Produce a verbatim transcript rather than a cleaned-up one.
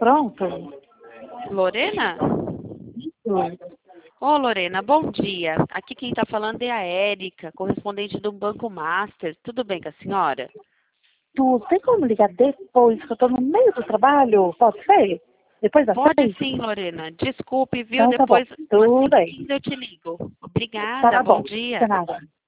pronto? Lorena? Isso. Ô, Lorena, bom dia. Aqui quem está falando é a Érica, correspondente do Banco Master. Tudo bem com a senhora? Tu tem como ligar depois, que eu tô no meio do trabalho? Pode ser? Depois das Pode seis? sim, Lorena. Desculpe, viu? Então tá bom. Depois, Tudo assim bem. que eu te ligo. Obrigada, Tá bom bom. dia. De nada.